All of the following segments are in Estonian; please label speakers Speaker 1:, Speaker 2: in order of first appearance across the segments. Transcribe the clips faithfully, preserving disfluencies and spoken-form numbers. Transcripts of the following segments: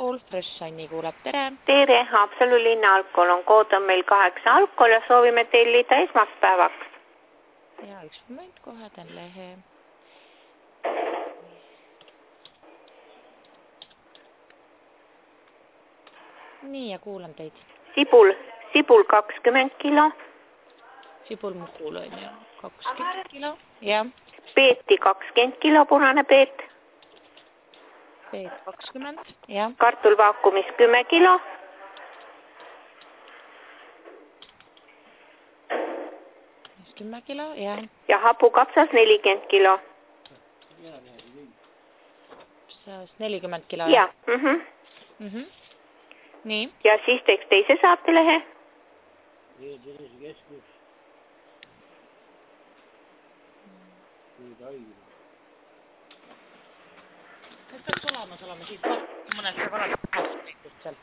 Speaker 1: alkohol, Fresh Anni kuulab, tere.
Speaker 2: Tere, Haapsalu linna alkohol on kood on meil kaheksa alkohol ja soovime tellida esmaspäevaks.
Speaker 1: Ja üks moment, kohe teen lehe. Nii ja kuulan teid.
Speaker 2: Sibul, sibul kakskümmend kilo.
Speaker 1: Sibul muhul on ju kakskümmend kilo. Ja.
Speaker 2: Peeti kakskümmend kilo, punane peet.
Speaker 1: Peet kakskümmend, ja.
Speaker 2: Kartulvaakumis kümme kilo.
Speaker 1: kümme kilo, ja.
Speaker 2: Ja hapukapsas nelikümmend kilo.
Speaker 1: nelikümmend kilo,
Speaker 2: ja. Mhm.
Speaker 1: Mhm. Nii.
Speaker 2: Ja siis teeks teise saatelehe.
Speaker 1: Kas peaks olemas olema siit mõned separaatsed tehtud seal?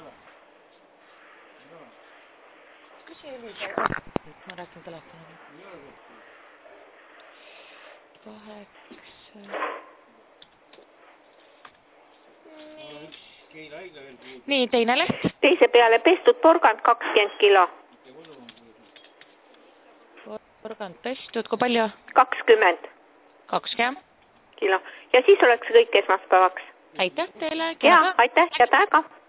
Speaker 1: Küsi Elisa, ma rääkin telefoniga. Kaheksa. Nii, teine leht.
Speaker 2: Teise peale pestud porgand kakskümmend kilo.
Speaker 1: Porgand pestud, kui palju?
Speaker 2: kakskümmend.
Speaker 1: kakskümmend
Speaker 2: Kilo. Ja siis oleks kõik esmaspäevaks.
Speaker 1: Aitäh teile.
Speaker 2: Ja, aitäh ja täga.